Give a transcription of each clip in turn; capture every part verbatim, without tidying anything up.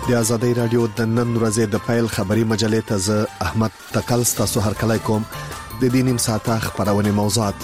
د آزادۍ رادیو د نن ورځې د پایل خبري مجلې ته زه احمد تکل ستاسو هر کله کوم د دې نیم ساعته خبرونه موضوعات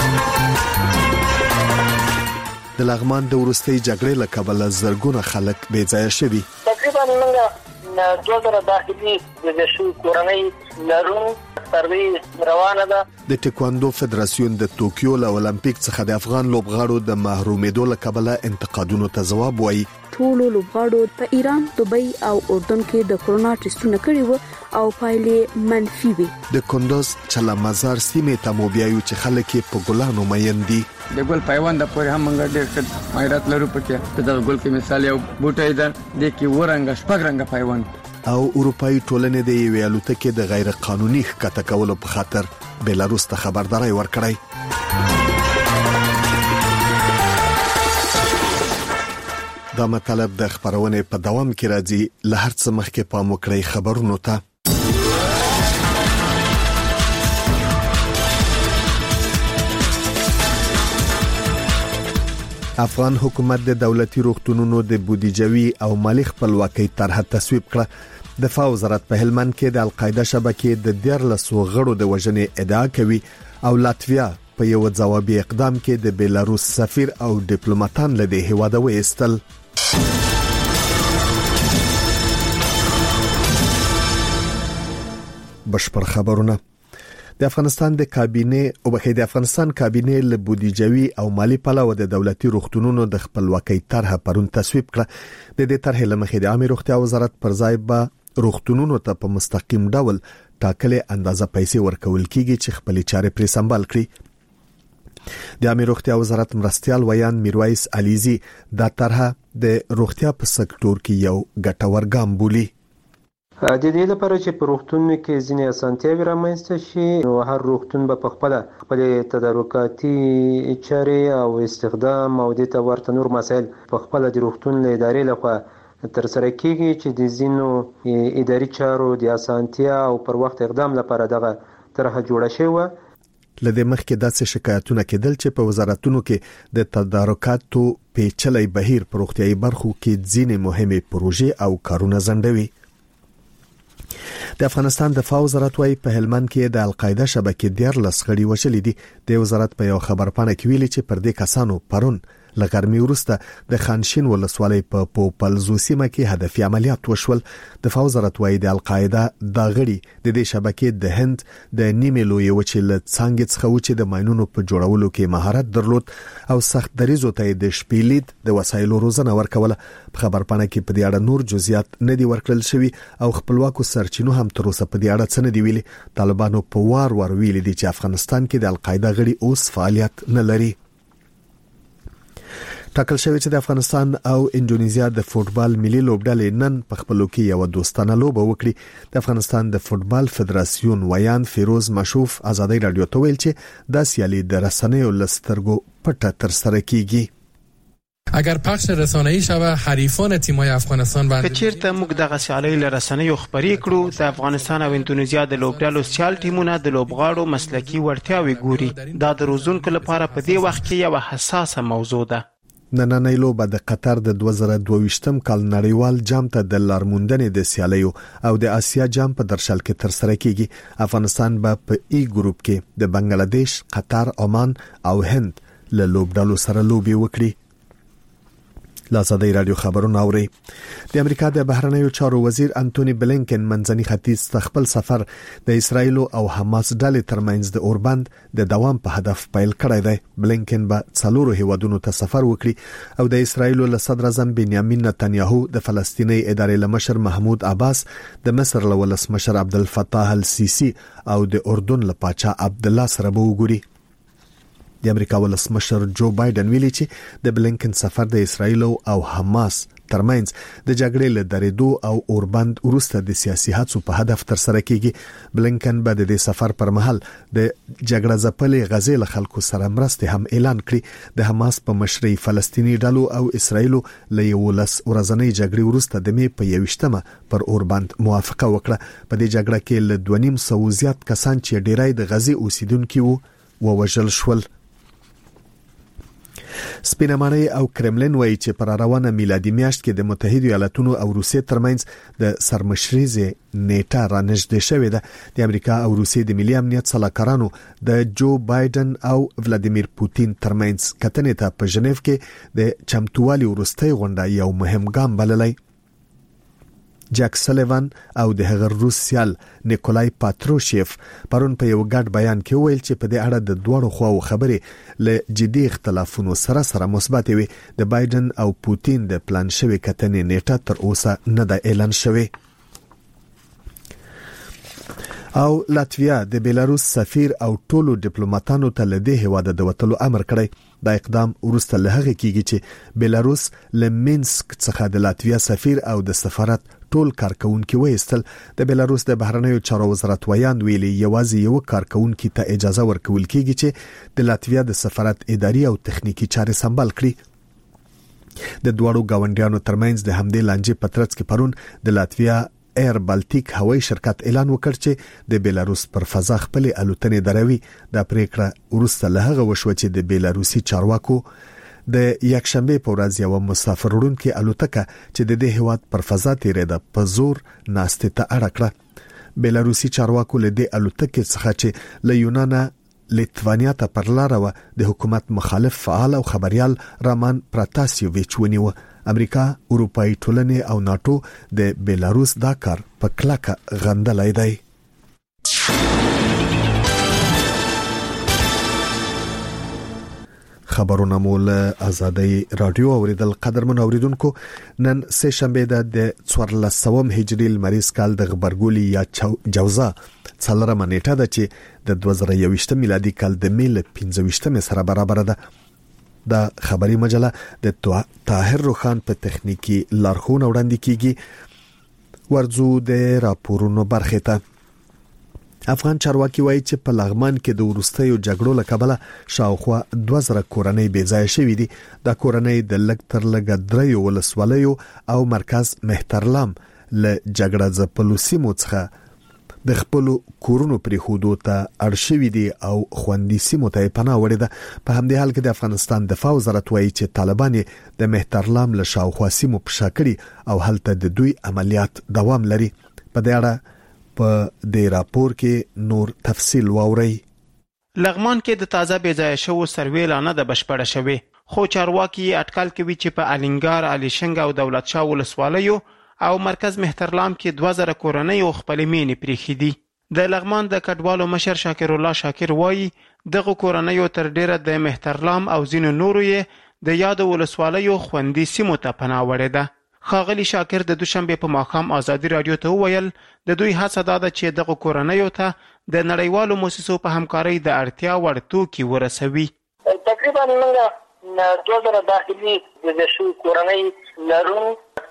د لغمان د ورستۍ جګړې له کبله زرګونه خلک بې ځای شوي. تقریبا موږ دوه زره داخلي د شو کورنۍ لرو سروي روانه ده. د ټیکواندو فدراسیون د توکیو له اولمپیک څخه د افغان لوبغاړو د محرومېدو له کبله انتقادونو ته ځواب وایي. ټول لوبغاړو په ایران، دوبۍ او اردن کې د کورونا ټیسټونه کړي وو او پایلې منفي وي. د کندوز چلا مزار سیمه ته مو بیايو چې خلک په ګلانو مین دي. د ګل پیوند پورې هم موږ ډېر مهارت لرو پکې. د ګل کې مثال یو بوټی ده د کې ورنګ شپږ رنګ پیوند. او اروپאי ټولنې د یوې الوتکې د غیر قانوني ښکته کولو په خاطر بلاروس ته خبرداري ورکړی. دا مطلب د خبرونه په دوام کې راځي. له هر څه مخکې پام وکړئ خبرونو ته. افغان حکومت د دولتي روغتونونو د بودیجوي او مالی خپلواکۍ طرح تصویب کړه. دفاع وزارت په هلمند کې د القاعده شبکې د دیارلسو غړو د وژنې ادعا کوي او لاتویا په یو ځوابي اقدام کې د بلاروس سفیر او ډیپلوماټان له دې هیواده وېستل. بشپړ خبرونه. د افغانستان د کابینه او بخې د افغانستان کابینه له بودیجوي او مالی پلوه د دولتي روغتونونو د خپلواکۍ طرح پرون تصویب کړه. د دې طرح لمخې د عامه روغتیا وزارت پر ځای به روغتونونو ته په مستقیم ډول ټاکلې اندازه پیسې ورکول کیږي چې خپل چارې پرې سمبال کړي. د عامه روغتیا وزارت مرستيال ویان میرویس علیزی دا طرح د روغتیا په سکتور کې یو ګټور ګام بولي. د دې لپاره چې په روغتونونو کې ځینې اسانتیاوې رامنځته شي، نو هر روغتون به په خپل خپل تدارکاتي چارې او استخدام او د ورته نور مسایل په خپل د روغتون له ادارې لخوا تر سره کیږي چې د ځینو اداري چارو د اسانتیا او پر وخت اقدام لپاره دغه طرحه جوړه شوه. لدې مخکې داسې شکایتونه کېدل چې په وزارتونو کې د تدارکاتو پیچلې بهیر پر روغتیايي برخو کې ځینې مهمه پروژې او کارونه ځنډوي. د افغانستان دفاع وزارت وايي په هلمند کې د القاعده شبکې دیارلس غړي وشلې دي. د وزارت په یو خبرپاڼه کې ویلي چې پر دې کسانو پرون لغرمي ورسته د خانشین ولسوالۍ په پوپلزو سیمه کې هدفي عملیات وشول. دفاع وزارت وايي د القاعده د غړي د دې شبکې د هند د نیمې لوی وچې له څنګه څخه وچې د ماينونو په جوړولو کې مهارت درلود او سخت دریزو ته د شپېلید د وسایلو روزنه ورکوله. په خبرپاڼه کې په دې اړه نور جزئیات نه دي ورکړل شوی او خپلواکو سرچینو هم تر اوسه په دې اړه څه نه دی ویلي. طالبانو په وار ور ویلي دي چې افغانستان کې د القاعده غړي اوس فعالیت نه لري. ټاکل شوی چې د افغانستان او انډونیزیا د فوتبال ملي لوبډلې نن په خپلو کې یو دوستانه لوبه وکړي. د افغانستان د فوتبال فدراسیون ویان فیروز مشوف آزادۍ رادیو ته ویل چې دا سیالي د رسنیو لسترګو پټه تر سره کیږي. اگر پخش رسانه‌ای شوه حریفان تیم‌های افغانستان باندې کچیرته موږ دغه سیالي له رسنیو خبرې کړو. د افغانستان او انډونیزیا د لوبډلو سیال ټیمونه د لوبغاړو مسلکي وړتیاوې ګوري. دا د روزونکو لپاره په دې وخت کې یو حساسه موضوع ده. نننۍ لوبه د قطر د دوه زره دوه ویشتم کال نړیوال جام ته د لارموندنې د سیالیو او د آسیا جام په درشل کې تر سره کیږي. افغانستان به په ای ګروپ کې د بنگلاديش، قطر، عمان او هند له لوبډلو سره لوبي وکړي. لاسادي رادیو خبرونه اوري. د امریکا د بهرنیو چارو وزیر انټونی بلینکن منځني ختیځ ته خپل سفر د اسرایل او حماس ډلې ترمنځ د اوربند د دوام په هدف پیل کړی دی. بلینکن به څلورو هیوادونو ته سفر وکړي او د اسرایل له صدر اعظم بنیامین نتنیاهو، د فلسطیني ادارې لمشر محمود عباس، د مصر له ولسمشر عبدالفتاح السیسی او د اردن له پاچا عبد الله سره به وګوري. د امریکا ولسمشر جو بایدن ویلي چې د بلینکن سفر د اسرایل او حماس ترمنځ د جګړې له درېدو او اوربند وروسته د سیاسي هڅو په هدف تر سره کیږي. بلینکن به د سفر پر مهال د جګړه ځپلې غزې له خلکو سره مرسته هم اعلان کړي. د حماس په مشرۍ فلسطینی ډلو او اسرایل له یولس ورځنۍ جګړې وروسته د می په یوشتمه پر اوربند موافقه وکړه. په دې جګړه کې له دوه نیم سوه زیات کسان چې ډیرای د غزې اوسیدونکو وو ووژل شول. سپینمانه او کرملین وایي چې پر روانه میلادي میاشت کې د متحده ایالاتونو او روسیې ترمنځ د سرمشریزې نیټه رانږدې شوې ده. د امریکا او روسیې د ملي امنیت سلاکارانو د جو بایدن او ولادیمیر پوتین ترمنځ کتنې ته په ژنیف کې د چمتووالي وروستۍ غونډه یو مهم ګام بللی. جک سلیوان او د هغه روس سیال نیکولای پاتروشیف پرون په یو ګډ بیان کې ویل چې په دې اړه د دوړو خواو خبرې له جدي اختلافونو سره سره مثبت وي. د بایدن او پوتین د پلان شوی کتنې نیټه تر اوسه نه ده اعلان شوی. او لاتویا د بیلاروس سفیر او ټولو ډیپلوماټانو ته له دې هواده د وټلو امر کړی. دا اقدام وروسته له هغه کېږي چې بیلاروس له مینسک څخه د لاتویا سفیر او د سفارت ټول کارکونکو وایستل. د بیلاروس د بهرنیو چارو وزارت ویاند ویلي یوازې یو کارکونکو ته اجازه ورکول کېږي چې د لاتویا د سفارت اداري او تخنیکی چارې سمبال کړي. د دوړو گاونډیانو ترمنځ د همدې لانجې پترڅ کې پرون د لاتویا ایر بالټیک هوایي شرکت اعلان وکړ چې د بیلاروس پر فضا خپل الوتنې دروي. د پریکړه وروسته له هغه وشو چې د بیلاروسي چارواکو د یکشنبه په ورځ یو مسافر وړونکي الوتکه چې د دې هواد پر فضا تیرېده په زور ناستې ته اړه کړه. بیلاروسي چارواکو له دې الوتکې څخه چې له یونانه لیتوانیا ته پر لار و د حکومت مخالف فعال او خبريال رامان پراتاسیوویچ ونیو. امریکا، اروپאי ټولنې او ناتو د بیلاروس دا کار په کلکه غندلای دی. خبرونه مول آزادی رادیو اوریدل. قدرمن اوریدونکو، نن سه شنبه ده د څوارلسم هجری لمریز کال د غبرګولي یا جوزا څلورمه نیټه ده چې د دوه زره یوویشت میلادي کال د میل پنځه ویشتمه سره برابر ده. دا خبری مجله د طاهر روخان په تخنیکی لارښوونه وړاندې کیږي. ورځو د راپورونو برخه ته. افغان چارواکي وایي چې په لغمان کې د ورستیو جګړو له کبله شاوخوا دوه زره کورنۍ بې ځای شوې دي. دا کورنۍ د لګ تر لګ دریو ولسوالیو او مرکز مهترلام له جګړه ځپلو سیمو څخه د خپل کورونو پرې خودو ته ارشوي دي او خوندي سیمو ته پناه وړي ده. په همدې حال کې د افغانستان دفاع وزارت وایي چې طالبان د مهترلام له شاوخوا سیمو په شاکړي او هلته د دوی عملیات دوام لري. په دې اړه په دې راپور کې نور تفصیل واوري. لغمان کې د تازه بېځایه شوو سروې لانه د بشپړه شوي، خو چارواکي اټکل کوي چې په الینګار، الیشنګ او دولت شاه ولسوالیو او مرکز مهترلام کې دوه زره کورنۍ او خپل مینې پریخي دي. د لغمان د کډوالو مشر شاکر الله شاکر وایي دغه کورنۍ تر ډیره د مهترلام او ځینو نورو یې د یاد ولسوالیو خوندي سیمو ته پناه وړي ده. خاغلی شاکر د دوشنبه په ماښام آزادي رادیو ته وویل د دوی هڅه دا ده چې دغه کورنۍ ته د نړیوالو مؤسسو په همکارۍ د اړتیا وړ توکي ورسوي. تقریبا موږ دوه زره داخلي د شو کورنۍ لرو،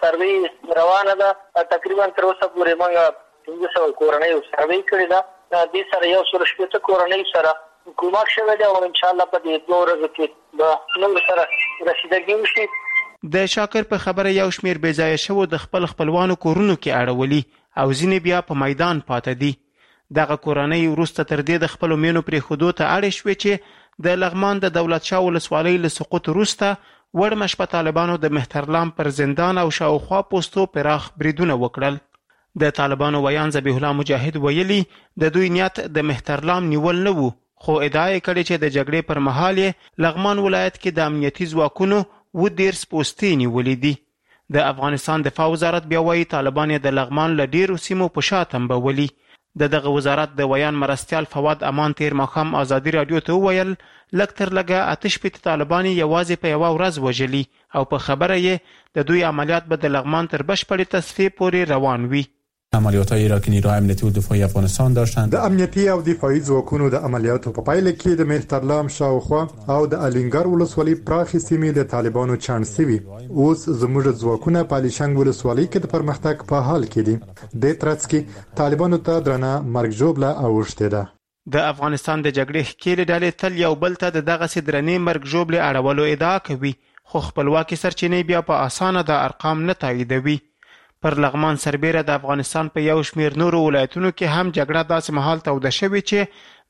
سروې روانه ده. تقریبا تر اوسه پورې موږ پنځه سوه کورنۍ سروې کړې ده. دې سره یو سل شپېته کورنۍ سره کومک شوی دی او ان شاء الله په دې دوه ورځو کې به نور سره رسیدګي وشي. د شاکر په خبره یو شمیر بې ځایه شوو د خپل خپلوانو کورونو کې اړولي او ځینې بیا په میدان پاتې دي. دغه کورنۍ وروسته تر دې د خپلو مینو پرېښودو ته اړې شوې چې د لغمان د دولت شاه ولسوالۍ له سقوط وروسته وړ مشپه طالبانو د مهترلام پر زندان او شاوخوا پوستو پراخ بریدونه وکړل. د طالبانو ویان ذبیح الله مجاهد ویلي د دوی نیت د مهترلام نیول نه وو، خو ادعا یې کړې چې د جګړې پر مهال یې لغمان ولایت کې د امنیتي ځواکونو و ډیر سپوستې نیولې دي. د افغانستان دفاع وزارت بیا وایي طالبان یې د لغمان له ډیرو سیمو په شا تنبولي. د دغه وزارت د ویان مرستیال فواد امان تیر ماښام آزادي رادیو ته وویل لږ تر لږه اته شپېته طالبان یوازې په یوه ورځ وژلي او په خبره یې د دوی عملیات به د لغمان تر بشپړې تصفیې پورې روان وي. عملیات‌های را که نیروهای امنیتی و دفاعی افغانستان داشتند د امنیتي او دفاعي ځواکونو د عملیاتو په پایله کې د مهترلام شاوخوا او د الینګار ولسوالۍ پراخې سیمې د طالبانو چاڼ شوي. اوس زموږ ځواکونه په الیشنګ ولسوالۍ کې د پرمختګ په حال کې دي. د ترڅ کې طالبانو ته درنه مرګ ژوبله اوښتې ده. د افغانستان د جګړې ښکېلې ډلې تل یو بل ته د دغسې درنې مرګ ژوبلې اړولو ادعا کوي، خو خپلواکي سرچینې بیا په اسانه د ارقام نه تاییدوي. پر لغمان سربیره د افغانستان په یو شمیر نورو ولایتونو کې هم جګړه داسې مهال توده شوې چې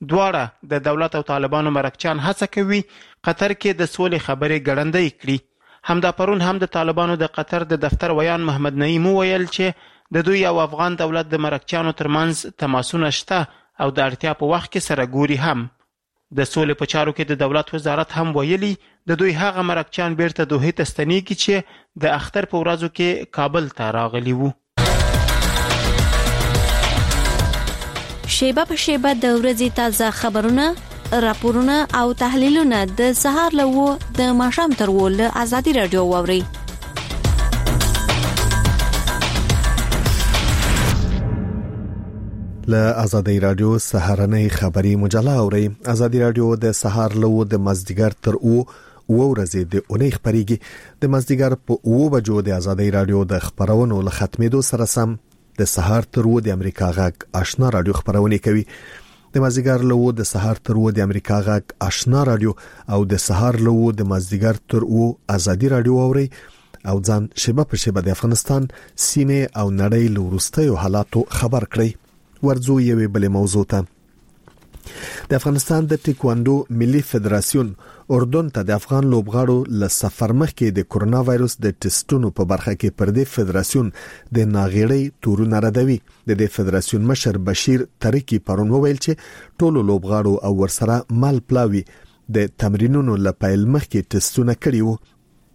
دواړه د دولت او طالبانو مرکچیان هڅه کوي قطر کې د سولې خبرې ګړندۍ کړي. همدا پرون هم د طالبانو د قطر د دفتر ویان محمد نعیم ویل چې د دوی او افغان دولت د مرکچیانو ترمنځ تماسونه شته او د اړتیا په وخت کې سره ګوري هم. د سولې په چارو کې د دولت وزارت هم ویلي د دوی هغه مرکچیان بیرته دوحې ته ستنېږي چې د اختر په ورځو کې کابل ته راغلي وو. شیبه په شیبه د ورځې تازه خبرونه، راپورونه او تحلیلونه د سهار له وو د ماښام تر وو له ازادي رادیو واوري. له ازادي رادیو سهارنۍ خبري مجله اوري. ازادي رادیو د سهار له وو د مازدیګر تر وو و ورځې د اونۍ خبريږي. د مازدیګر په وو بجو د ازادي رادیو د خبرونو له ختمېدو سره سم د سهار تر وو د امریکا غږ آشنا رادیو خبرونه کوي. د مازدیګر له وو د سهار تر وو د امریکا غږ آشنا رادیو او د سهار له وو د مازدیګر تر وو ازادي رادیو اوري او ځان شیبه په شیبه د افغانستان سیمه او نړۍ له وروستیو حالاتو خبر کړي. ورځو یوې بلې موضوع ته. د افغانستان د ټیکواندو ملي فدراسیون اردن ته د افغان لوبغاړو له سفر مخکې د کورونا وایروس د ټیسټونو په برخه کې پر دې فدراسیون د ناغېړۍ تورونه ردوي. د دې فدراسیون مشر بشیر ترکی پرون وویل چې ټولو لوبغاړو او ورسره مال پلاوي د تمرینونو له پیل مخکې ټیسټونه کړي وو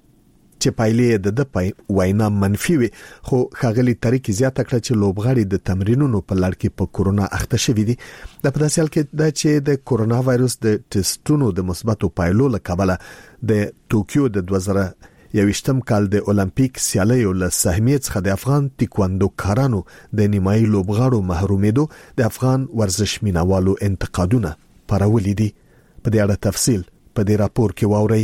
چې پایلې د د پای وینا منفي وي. خو خاغلی ترکی زیاته کړه چې لوبغاړي د تمرینونو په لړ کې په کورونا اخته شوي دي. د په داسې حال کې دا چې د کورونا وایروس د ټیسټونو د مثبتو پایلو له کبله د ټوکیو د دوه زره یوویشتم کال د اولمپیک سیالیو له سهمیت څخه د افغان ټیکواندو کارانو د نیمایي لوبغاړو محرومېدو د افغان ورزش مینوالو انتقادونه پرولې دي. په دې اړه تفصیل په دې راپور کې واورئ.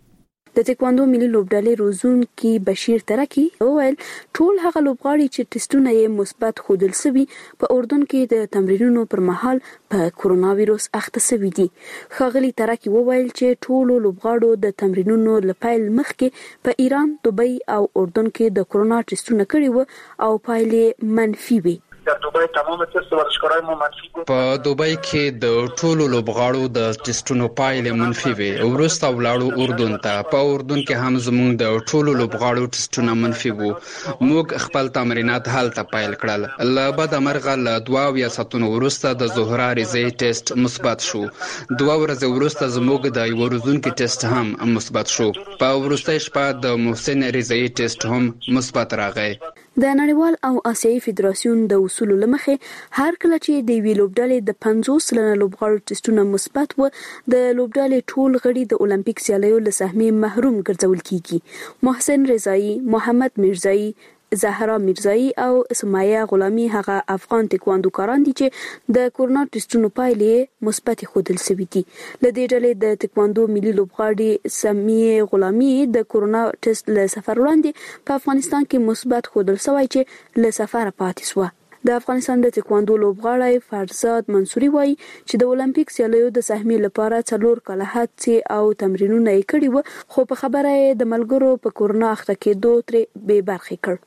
د ټیکواندو ملي لوبډلې روزونکي بشیر ترکی وویل ټول هغه لوبغاړي چې ټیسټونه یې مثبت ښودل شوي په اردن کې د تمرینونو پر مهال په کورونا وایروس اخته شوي دي. ښاغلي ترکی وویل چې ټول لوبغاړو د تمرینونو لپاره مخکې په ایران، دوبۍ او اردن کې د کورونا ټیسټونه کړي وو او پایلې منفي وي. در دوبۍ تمام ټیسټ ورزشکارای مو منفي دي. په دوبۍ کې د ټولو لوبغاړو د ټیسټونو پایلې منفي وي. ورسته ولاړو اردن ته. په اردن کې هم زموږ د ټولو لوبغاړو ټیسټونه منفي وو. موږ خپل تمرینات هلته پیل کړل. له بده مرغه له دوه اویا ساعتونو وروسته د زهرا رضایي ټیسټ مثبت شو. دوه ورځې وروسته زموږ د یو روزونکي ټیسټ هم مثبت شو. په وروستۍ شپه د محسن رضایي ټیسټ هم مثبت راغی. د نړیوال او آسیایي فدراسیون د اصولو لمخې هر کله چې د وی لوبډلې د پنځوس سلنه لوبغاړو ټیسټونه مثبت و د لوبډلې ټول غړي د اولمپیک سیالیو له سهمې محروم ګرځول کیږي. محسن رضایي، محمد میرزایی، زهرا میرزایی او سمایه غلامی هغه افغان ټیکواندوکاران دي چې د کورونا ټیسټونو پایلې مثبت ښودل شوي دي. له دې ډلې د ټیکواندو ملي لوبغاړي سمایه غلامی د کورونا ټیسټ له سفر وړاندې په افغانستان کې مثبت ښودل شوی چې له سفر پاتې شو. د افغانستان د ټیکواندو لوبغاړی فرزاد منصوري وایي چې د اولمپیک سیالیو د سهمې لپاره څلور کاله هڅې او تمرینونه یې کړي وو، خو په خبره یې د ملګرو په کورونا اخته کېدو ترې بې برخې کړ.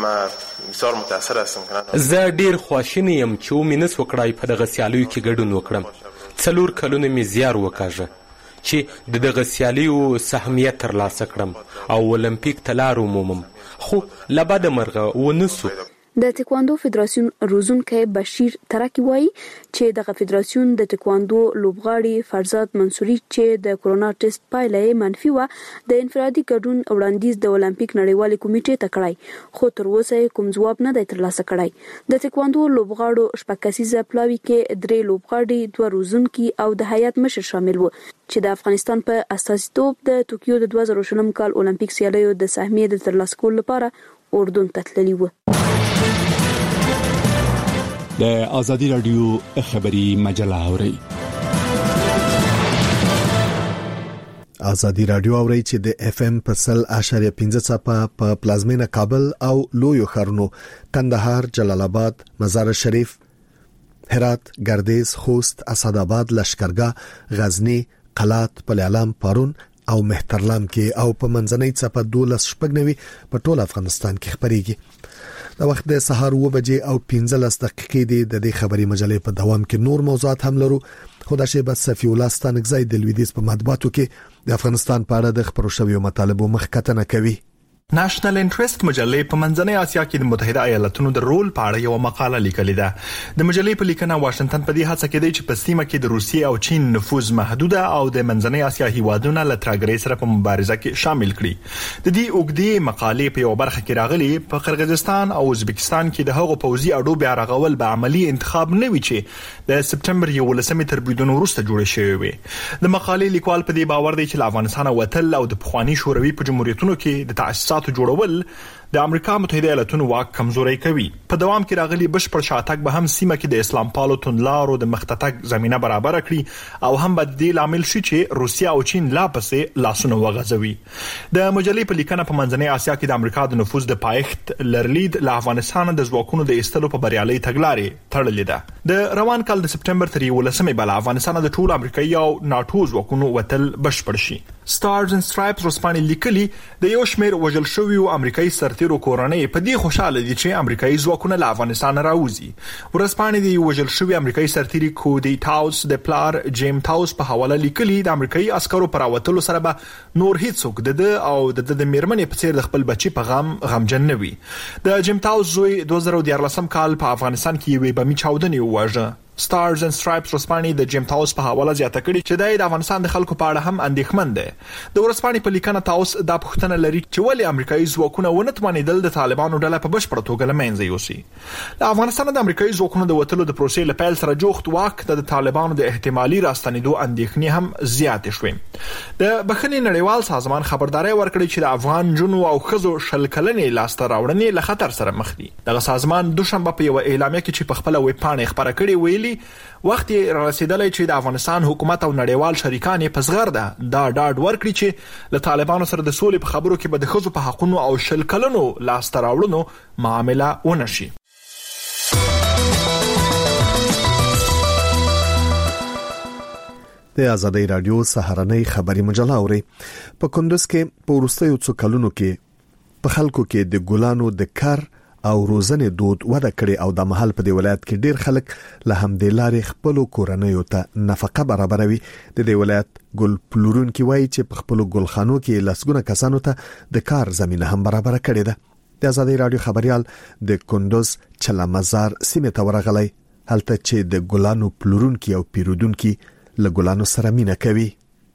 زه ډیر خواشینی یم چې ومې نس وکړای په دغه سیالیو کې ګډون وکړم. څلور کلونه مې زیار وکاږه چې د دغه سیالیو سهمیت ترلاسه کړم او اولمپیک ته لار ومومم، خو له بده مرغه ونه سو. د ټیکواندو فدراسیون روزونکی بشیر ترکی وایي چې دغه فدراسیون د ټیکواندو لوبغاړي فرزاد منصوري چې د کورونا ټیسټ پایله منفي و د انفرادي ګډون وړاندیز د اولمپیک نړیوالې کمیټې ته کړی، خو تر اوسه کوم ځواب نه دی ترلاسه کړی. د ټیکواندو لوبغاړو شپږ کسیزه پلاوي کې درې لوبغاړي، دوه روزونکي او د هیات مشر شامل وو چې د افغانستان په استازیتوب د ټوکیو د دوه زره شلم کال اولمپیک سیالیو د سهمیې د ترلاسه کولو لپاره اردن ته تللي وو. د ازادي رادیو خبري مجله اوري. ازادي رادیو اوري چې د اف ام په سل اشاریه پنځه څپه په پلازمینه کابل او لویو ښارونو کندهار، جلال آباد، مزار شریف، هرات، گردیز، خوست، اسداباد، لشکرګاه، غزنی، قلات، پلیالام، پارون او مهترلام کې او په منځنۍ څپه دولس شپږنوي په ټول افغانستان کې خبريږي. د وخت د سهار و بجې او پنځلس دقیقې دی. د دې خبري مجلې په دوام کې نور موضوعات هم لرو، خو د شیبه صفی الله ستانکزی د لویدیز په مطبوعاتو کې د افغانستان په اړه د خبرو شویو مطالبو مخکتنه کوي. نېشنل انټرست مجلې په منځنۍ اسیا کې د متحده ایالاتونو د رول په اړه یو مقاله لیکلې ده. د مجلې په لیکنه واشنگټن په دې هڅه کې دی چې په سیمه کې د روسیې او چین نفوذ محدوده او د منځنۍ اسیا هیوادونو له ترګرې سره په مبارزه کې شامل کړي. د دې اوږدې مقالې په یو برخه کې راغلي په قرغیزستان او ازبکستان کې د هغو پوځي اډو بیا رغول به عملی انتخاب نه وي چې د سپټمبر یولسمې تر بریدونو وروسته جوړ شوی وي. د مقالې لیکوال په دې باور دی چې له افغانستان وتل او د پخوانی شوروي په جمهوریتونو کې د تاسیسات جوړول د امریکا متحده ایالاتونو واک کمزوري کوي. په دوام کې راغلي بشپړ شاتګ به هم سیمه کې د اسلام پالو توندلارو د مختتک زمينه برابر کړي او هم بد دی لامل شي چې روسیا او چین لا پسې لاسونه وغځوي. د مجلې په لیکنه په منځنۍ اسیا کې د امریکا د نفوذ د پایښت لرلید له افغانستان د ځواکونو د ایستلو په بریالي تګلارې تړلې ده. د روان کال د سپټمبر تر یولسمې بل افغانستان د ټول امریکایي او ناتو ځواکونو وتل بشپړ شي. سټارز اند سټرایپز رسپانې لیکلي د یو شمېر وژل شویو امریکایي سرتیرو کورنۍ په دې خوشاله دي چې امریکایي ځواکونه له افغانستان راوځي. ورسپانې د وژل شوی امریکایي سرتیري کودي تاوس د پلار جیم تاوس په حواله لیکلي د امریکایي عسکرو پر راوتلو سره به نور هیڅوک د او د د میرمنې په څیر د خپل بچي په غم غمجن نه وي. د جیم تاوس زوی دوه زره دیارلسم کال په افغانستان کې یوې بمي چاودنې وواژه. سټارز اند سټرایپز رسپانې د جیم تاوس په حواله زیاته کړي چې د افغانستان د خلکو په اړه هم اندېښمن دي. د ورسپانې په لیکنه تاوس د پښتنه لري چې ولې امریکایي ځواکونه ونه توانیدل د طالبانو ډله په بشپړه توګه لمنځه یوسي. د افغانستان د امریکایي ځواکونو د وټلو د پروسې له پیل سره جوخت واک د طالبانو د احتمالي راستنېدو اندېښنې هم زیات شوې. د بخښنې نړیوال سازمان خبرداري ورکړي چې د افغان جنو او خزو شل کلنې لاسته راوړنې له خطر سره مخ دي. دغه سازمان دوشنبه په یو اعلامیه کې چې په خپل ویب پاڼه خبره کړې ویلي وخت را رسیدلی چې د افغانستان حکومت او نړیوال شریکان په زغر ده دا ډاډ ورکړي چې له طالبانو سره د سولې په خبرو کې به د خزو په حقونو او شل کلنو لاسته راوړنو معامله ونشي. د آزادۍ رادیو سهارنۍ خبري مجله اوري. په کندوز کې په وروستیو څو کلونو کې په خلکو کې د ګلانو د کار او روزنې دود وده کړي او د محل په دی ولایت کې ډیر خلک له همدې لارې خپل کورنیو ته نفقه برابروي. د دې ولایت ګل پلورونکي وایي چې په خپل ګلخانو کې لسګونه کسانو ته د کار زمينه هم برابر کړي ده. د آزادۍ رادیو خبريال د کندوز چلمزار سیمه ته ورغلی هلته چې د ګلانو پلورونکي او پیرودونکي له ګلانو سره مینه کوي.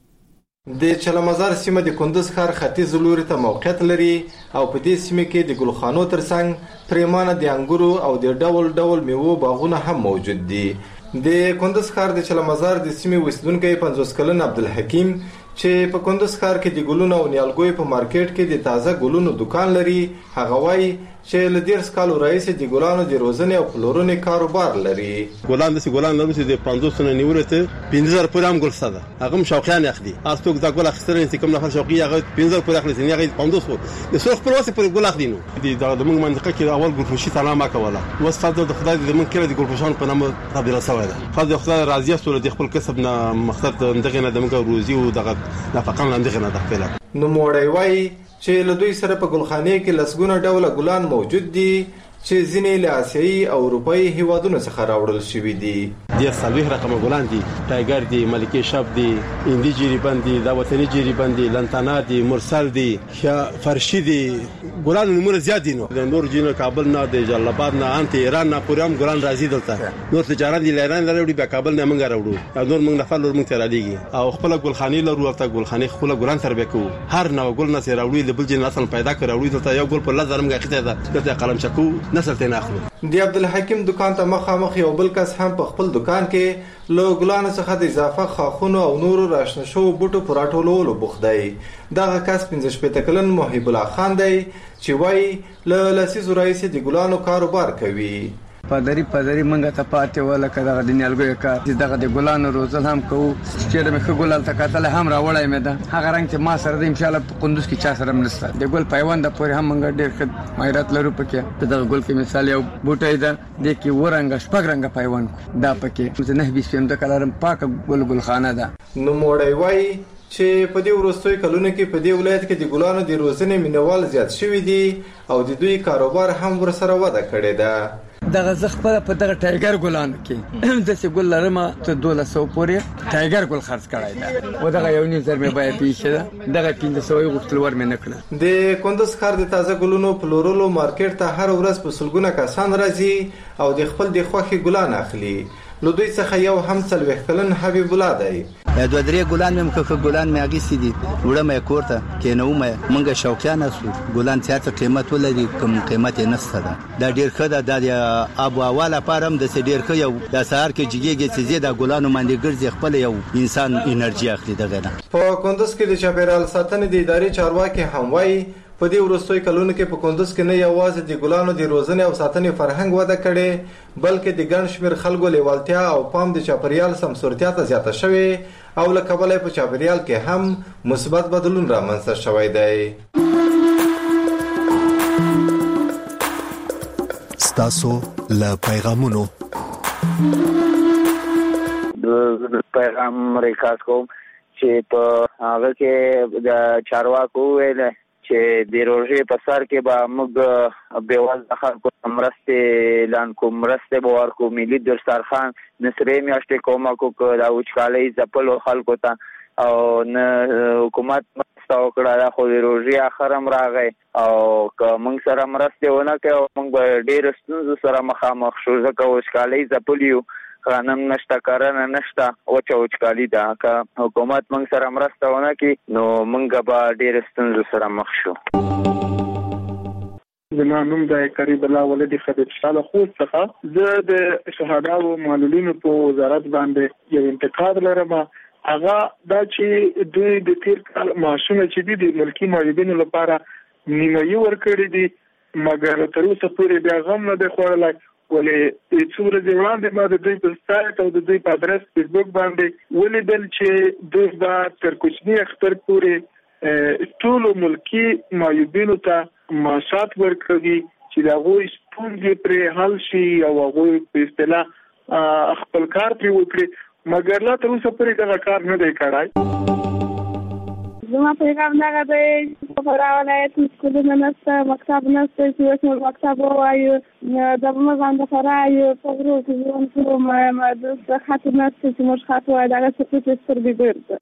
د چلمزار سیمه د کندوز ښار ختیځ لوري ته موقعیت لري او په دې سیمه کې د ګلخانو ترڅنګ پریمانه د انګورو او د ډول ډول میوو باغونه هم موجود دي. د کندوز ښار د چلمزار د سیمه اوسیدونکو پنځوس کلن عبدالحکیم چې په کندوز ښار کې د ګلونو او نیالګیو په مارکیټ کې د تازه ګلونو دکان لري. هغه وایي چې له ډیر کالو راځي د ګلانو د روزنې او پلورنې کاروبار لري. ګلان د ګلان لري چې د پنځوس نه نیولته پنځه زره پورې هم ګل ساده هغه هم شوقیان اخلي. استوک د ګل اخسترین چې کوم نفر شوقي هغه پنځه زره پورې اخلي نه هغه پنځوس د سرخ پر واسه پورې ګل اخلي. نو د موږ منطقه کې اول ګل فروشي سلام وکوله وسفاده د خدای د موږ کړه د ګل فروشان په نامه تبدیل شوی ده. خدای خدای راضي سره د خپل کسب نه مقصد دغه نه د موږ روزي او دغه نفقه نه دغه نه تخپل. نو موړی وای چې له دوی سره په ګلخانه کې لسګونه ډوله ګلان موجود دي چې ځینې له آسیایي او اروپایي هیوادونو څخه راوړل شوي دي. د سلوي رقم ګلان دي، ټایګر دي، ملکي شب دي، اندي جریبان دي، دا وطني جریبان دي، لنتانا دي، مرسل دي، فرشي دي. ګلان نمونه زیات دي. نو د نور جنو کابل نه د جلال آباد نه انت ایران نه پورم ګلان راځي دلته. نور تجارت دي ایران لري بیا کابل نه منګ راوړو. نور موږ نفر لور موږ تر لګي او خپل ګلخاني لرو ورته ګلخاني خپل ګلان تربیه کوو. هر نو ګل نه راوړي د بل جن اصل پیدا کړو دلته یو ګل په لزر موږ اخته ده د قلم چکو نسل ته نه اخلو. دی عبدالحکیم دکان ته مخامخ یو بل کس هم په خپل دکان کې له ګلانو څخه د اضافه خاخونو او نورو راشنه شو بوټو پر راټولولو بوخت دی. دغه کس پنځه شپېته کلن محب الله خان دی چې وایي له لسیزو راهیسې د ګلانو کاروبار کوي. پادری پادری منګه ته پاتې ولا کده د نیالګو کار چې دغه د ګلانو روزل هم کوو چې د مخ ګلال ته کتل هم راوړای مې ده. هغه رنګ چې ما سره د ان شاء الله په قندوز کې چا سره منسته د ګل پیوند پورې هم منګه ډېر ښه مهارت لرو پکې. دغه ګل کې مثال یو بوټی ده د کې ورنګ شپږ رنګ پیوند دا پکې چې نه بیس پم د کلرم پاک ګل ګلخانه ده. نو موړی وای چې په دې وروستیو کلونو کې په دې ولایت کې د ګلانو د روزنې مینوال زیات شوي دي او د دوی کاروبار هم ورسره وده کړې ده. دغه زخ په دغه ټایګر ګلان کې د څه ګل لرم ته دوله سو پورې ټایګر ګل خرڅ کړای دا و دغه یو نیم زر مې بیا پیښه دغه پنځه سو غوښتل ور مې نکړه. د کندوز ښار د تازه ګلونو پلورلو مارکیټ ته هر ورځ په سلګونه کسان راځي او د خپل د خوخي ګلان اخلي. لو دوی څخه یو هم څلوېښت کلن حبیب الله دی. دوه درې ګلان مې مخه ګلان مې اغیستي دي وړه مې کوړه کینو مې منګه شوقیان اسو ګلان څه قیمت ولري کوم قیمت یې نشته ده. دا ډیر ښه ده د ابو اواله پارم د ډیر ښه یو د سهار کې جګیږي چې زیاده ګلانو باندې ګرځي خپل یو انسان انرژي اخلي دغه نه. په کندوز کې د چاپیریال ساتنې د ادارې چارواکي هم وایي په دې وروستي کلونو کې په کندوز کې نه یوازې د ګلانو د روزنې او ساتنې فرهنګ وده کړي بلکې د ګڼ شمېر خلکو لیوالتیا او پام د چاپیریال سمسورتیا ته زیاته شوې او له کبله په چاپیریال کې هم مثبت بدلون رامنځته شوی دی. ستاسو له پیغامونو د پیغام ریکارډ کوم چې په هغه کې د چارواکو ویل چې د روزي په سر کې به موږ بېوزله خلکو مرستې اعلان کوو، مرستې به ورکوو، ملي دسترخوان نسرې میاشتې کومک وکړو د وچکالۍ ځپلو خلکو ته او نه حکومت مرسته وکړه خو د روزي اخر هم راغی او که موږ سره مرستې ونه کړو موږ به ډېرو ستونزو سره مخامخ شو ځکه وچکالۍ ځپلي یو غنم نشته کرنه نشته وچه وچکالي ده. که حکومت موږ سره مرسته ونه کړي نو موږ به ډېرې ستونزو سره مخ شو. زما نوم د قریب الله ولدي خدیج شاه خوست څخه زه د شهدا او معلولینو په وزارت باندې یو انتقاد لرم. هغه دا چې دوی د تیر کال معاشونه چې دي د ملکی معیوبینو لپاره نیمایي ورکړي دي مګر تر اوسه پورې بیا غم نه دی خوړلی. ولې څو ورځې وړاندې ما د دوی په سایت او د دوی په ادرس فیسبوک باندې ولیدل چې دوی به تر کوچني اختر پورې ټولو ملکي معیوبینو ته معاشات ورکوي چې د هغوی ستونزې پرې حل شي او هغوی په اصطلاح خپل کار پرې وکړي مګر لا تر اوسه پورې دغه کار نه دی کړی. زما پیغام دغه دی چې په ولایت کې سکولونه نشته، مکتب نشته چې اوس موږ مکتب ووایو د موږ باندې فرایو په غرو کې ژوند کوو ما د خاطر نشته چې موږ خاطر وایو دغه څه چې سترګې ګرځي.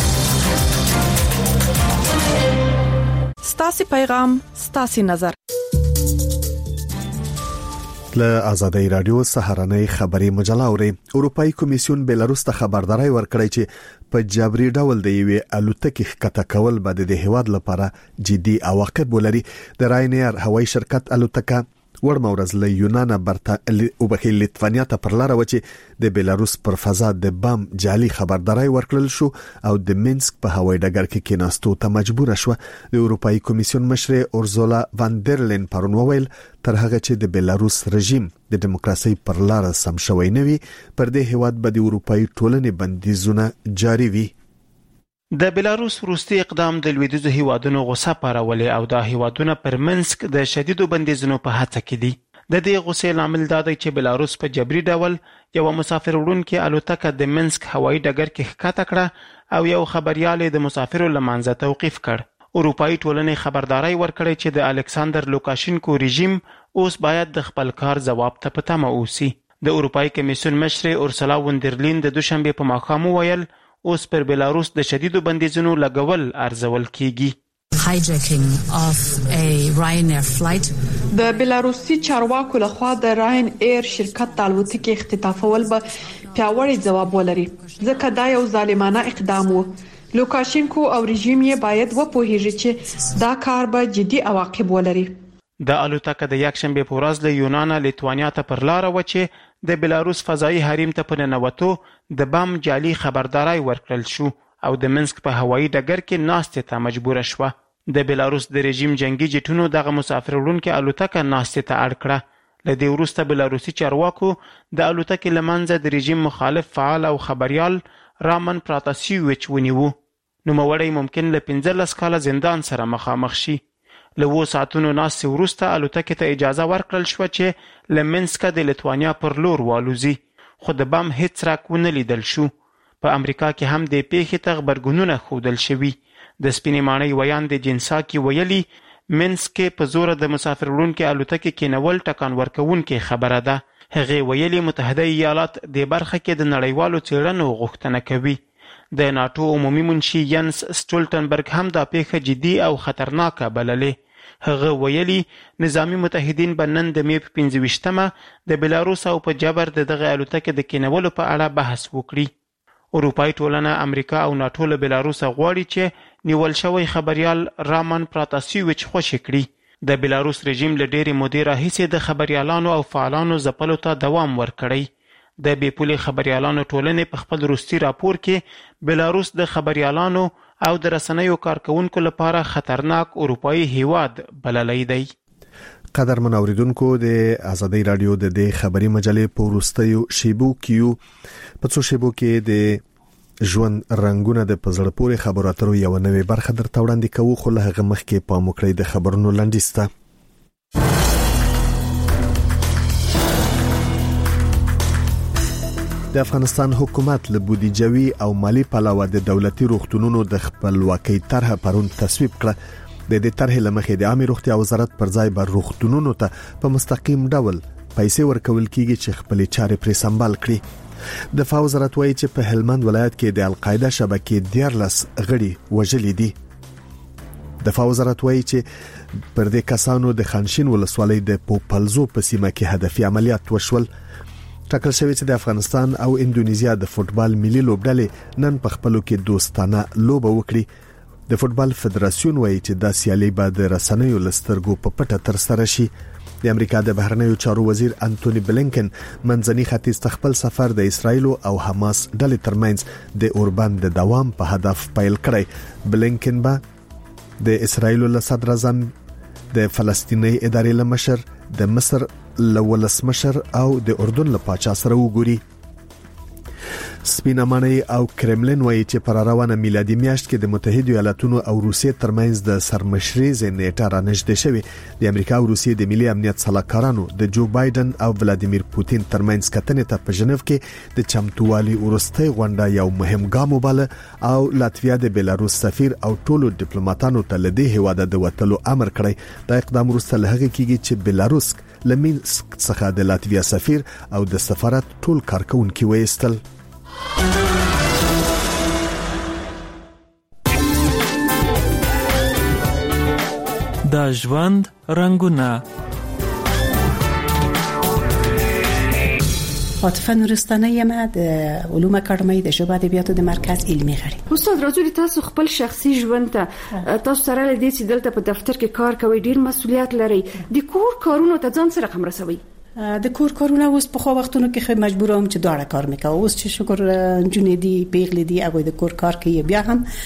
ستاسو پیغام ستاسو نظر له آزادۍ رادیو سهارنۍ خبري مجله اوري. اروپאי کمیسیون بیلاروس ته خبرداري ورکړی چې په جبري ډول د یوې الوتکې ښکته کول به د هیواد لپاره جدي عواقب ولري. د راینیر هوایي شرکت الوتکه ور مورز له یونان برتانیا او بخیل لیتوانیا ته پر لار و چې د بیلاروس پر فضا د بام جعلي خبرداري ورکړل شو او د مینسک په هوایي ډګر کې کېناستو ته مجبور شو. د اروپאי کمیسیون مشر اورزولا وان در لین پرون وویل تر هغه چې د بیلاروس رژیم د دیموکراسي پر لار سم شوی نه وي پر دې هیواد به د اروپאי ټولنې بندیزونه جاری وي. د بیلاروس وروستي اقدام د لویدیځو هیوادونو غوسه پارولې او دا هیوادونه پر منسک د شدیدو بندیزونو په هڅه کې دي. د دې غوسې لامل دا دی چې بیلاروس په جبري ډول یو مسافر وړونکي الوتکه د منسک هوایي ډګر کې ښکته کړه او یو خبريال د مسافرو لمانځه توقیف کړ. اروپאי ټولنې خبرداري ورکړې چې د الکساندر لوکاشینکو رژیم اوس باید د خپل کار جواب ته په تمه اوسي. د اروپאי کمیسیون مشر اورسولا وندرلین د دوشنبه په ماښام وویل اوس پر بیلاروس د شدیدو بندیزونو لګول ارزول کیږي. hijacking of a Ryanair flight د بیلاروسي چارواکو لخوا د راین ایر شرکت د الوتکې اختطافول به پیاوړی ځواب ولري ځکه دا یو ظالمانه اقدام و. لوکاشینکو او رژیم یې باید وپوهیږي چې دا کار به جدي عواقب ولري. د الوتکه د یکشنبه په ورځ له یونان لیتوانیا ته پر لار و چې د بیلاروس فضایي حریم ته په ننوتو د بام جعلي خبرداري ورکړل شو او د منسک په هوایي ډګر کې ناستې ته مجبور شوه. د بیلاروس د رژیم جنگي جټونو دغه مسافر وړونکي الوتکه ناستې ته اړ کړه. له دې وروسته بیلاروسي چارواکو د الوتکې لمنځه د رژیم مخالف فعال او خبريال رامن پراتاسیویچ ونیو. نوموړی ممکن له پنځلس کاله زندان سره مخامخ شي. له اووه ساعتونو ناستې وروسته الوتکې ته اجازه ورکړل شوه چې له منسکه د لیتوانیا پر لور والوزي خو د بام هیڅ څرک ونه لیدل شو. په امریکا کې هم د پیښې ته غبرګونونه ښودل شوي. د سپینې ماڼۍ ویان د جنساکي ویلي منس کې په زور د مسافر وړونکو الوتکې کېنول ټکان ورکوونکې خبره ده. هغې ویلي متحده ایالات د برخه کې د نړیوالو څېړنو غوښتنه کوي. د ناټو عمومي منشي ینس سټولټنبرګ هم دا پیښه جدي او خطرناکه بللې. هغه ویلي نظامی متحدین به نن د مې په پنځه ویشتمه د بلاروس او په جبر د دغه الوتکې د کېنولو په اړه بحث وکړي. اروپایي ټولنه امریکا او ناټو له بلاروس غواړي چې نیول شوی خبريال رامان پراتاسیویچ خوشي کړي. د بلاروس رژیم له ډېرې مودې راهیسې د خبريالانو او فعالانو ځپلو ته دوام ورکړی. د بې پولې خبريالانو ټولنې په خپل وروستي راپور کې بلاروس د خبريالانو او د رسنیو کارکونکو لپاره خطرناک اروپایي هیواد بللی دی. قدر منوریدونکو د آزادۍ رادیو د دې خبري مجلې په وروستیو شیبو کې په څو شیبو کې د ژوند رنگونه د پزړه پورې خبرو اترو یو نوې برخه درته وړاندې کوو، خو له هغه مخکې په مکړې د خبرونو لنډیسته. د افغانستان حکومت له بودیجوي او مالی پلوه د دولتي روغتونونو د خپلواکۍ طرحه پرون تصویب کړه. د دې طرحې له مخې د عامه روغتیا وزارت پر ځای به روغتونونو ته په مستقیم ډول پیسې ورکول کیږي چې خپل چارې پرې سمبال کړي. دفاع وزارت وایي چې په هلمند ولایت کې د القاعده شبکې دیارلس غړي وژلي دي. دفاع وزارت وایي چې پر دې کسانو د خانشین ولسوالۍ د پوپلزو په سیمه کې هدفي عملیات وشول. ټاکل شوی چې د افغانستان او اندونیزیا د فوتبال ملي لوبډلې نن په خپلو کې دوستانه لوبه وکړي. د فوتبال فدراسیون وایي چې دا سیالي به د رسنیو لسترګو په پټه تر سره شي. د امریکا د بهرنیو چارو وزیر انټونی بلینکن منځني ختیځ ته خپل سفر د اسرایل او حماس ډلې ترمنځ د اوربند د دوام په هدف پیل کړی. بلینکن به د اسرایل له صدر اعظم، د فلسطیني ادارې له مشر، د مصر له ولسمشر او د اردن له پاچا سره وګوري. سپینمنۍ او کرملین وایي چې پر روانه میلادي میاشت کې د متحده ایالاتونو او روسیې ترمنځ د سرمشرۍ نیټه رانږدې شوې. د امریکا او روسیې د ملي امنیت سلاکارانو د جو بایدن او ولادیمیر پوتین ترمنځ کتنې ته په ژنیو کې د چمتووالي وروستۍ غونډه یو مهم ګام وباله او لاتویا د بیلاروس سفیر او ټولو ډیپلوماټانو ته له دې هیواده د وتلو امر کړی. دا اقدام وروسته له هغه کېږي چې بیلاروس له مینسک څخه د لاتویا سفیر او د سفارت ټول کارکونکي وایستل. د ژوند رنگونه. عاطفه نورستانه یم د علوم اکاډمۍ د ژبه ادبیاتو د مرکز علمي غړي. استاد راځي تاسو خپل شخصي ژوند ته تاسو سره لدې چې دلته په دفتر کې کار کوي ډیر مسؤلیت لري، د کور کارونو ته ځان سره کوم رسوي؟ د کور کارونه اوس په خو وختونو کې خو مجبورم چې داړه کار میکاو. اوس چې شکر جنې دی پیغلې دی هغه د کور کار کوي، بیا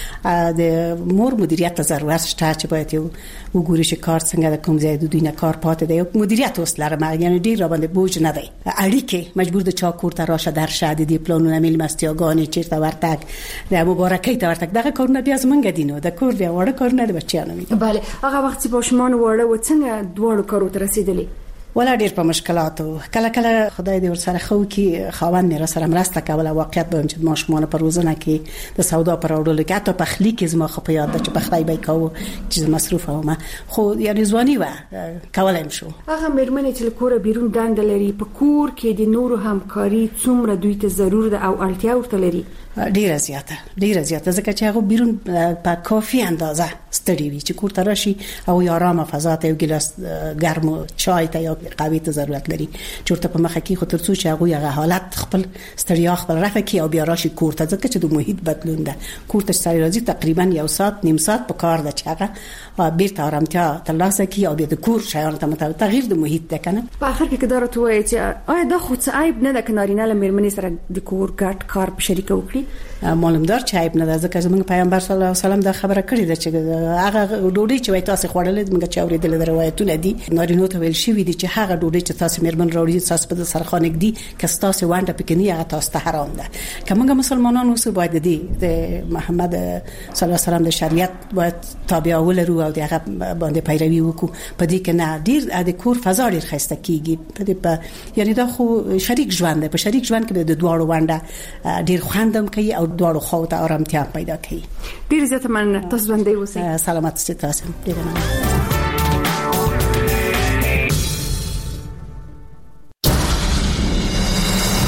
هم د مور مدیریت ته ضرورت شته چې باید یو وګوري چې کار څنګه د کوم ځای د دوی نه کار پاتې دی. یو مدیریت اوس لرم، یعنی ډیر را باندې بوج نه دی. اړیکې مجبور د چا کور ته راشه درشه د دې پلانونه مل مستیاګانی چیرته ورتک د مبارکۍ ته ورتک دغه کارونه بیا زمونږ دینو د کور بیا وړه کارونه د بچیانو می. بله هغه وخت چې باشمان وړه و څنګه دوړو کارو ته رسیدلی؟ ولا ډیر په مشکلاتو کله کله خدای دې ورسره خو کې خاوند مې را سره مرسته کوله. واقعیت به چې ماشومان پر روزنه کې د سودا پر وړلو کې حتی په خلی کې زما خو په یاد ده چې په خدای به کوو چې مصروف ومه، خو یعنی ځواني و کولم شو. هغه مېرمنې چې کور بیرون دند لري په کور کې د نورو همکاري څومره دوی ته ضرور ده او اړتیا ورته لري؟ ډیره زیاته ډیره زیاته ځکه چې هغه بیرون په کافي اندازه ستړي وي چې کور ته راشي او یا آرامه فضا ته یو ګلاس ګرم چای ته یا قهوه ته ضرورت لري چې ورته په مخه کې خو تر څو چې هغه هغه حالت خپل ستړیا خپل رافه کې او بیا راشي کور ته، ځکه چې د محیط بدلون ده. کور ته سړی راځي تقریبا یو ساعت نیم ساعت په کار ده چې هغه بیرته آرامتیا ترلاسه کړي او بیا د کور شایانو ته مطابق تغییر د محیط ده کنه. په اخر کې کدارت وایي چې آیا دا خو څه عیب نه ده که نارینه له مېرمنې سره د کور ګډ کار په شریکه وکړي؟ معلوم دار چې عیب نه ده، ځکه زموږ پیغمبر صلی الله علیه وسلم دا خبره کړې ده چې هغه ډوډۍ چې وای تاسو خوړلې موږ چې اورېدل د روایتونه دي نارینه ته ویل شوی دي چې هغه ډوډۍ چې تاسو مېرمن راوړي تاسو په سرخانه کې دي که تاسو وانډه پکې نه هغه تاسو ته حرام ده. کومه مسلمانانو اوس باید دي د محمد صلی الله علیه وسلم د شریعت باید تابع ولرو او دغه باندې پیروي وکړو. په دې کې نه ډیر د کور فضا ډیر خسته کیږي. په دې یعنی دا خو شریک ژوند ده، په شریک ژوند کې د دواړو وانډه ډیر خوندم کوي او دواړو خو ته آرامتیا پیدا کوي. ډیر زیات مننه، تاسو باندې اوسئ. سلامت اوسئ تاسو. ډیر مننه.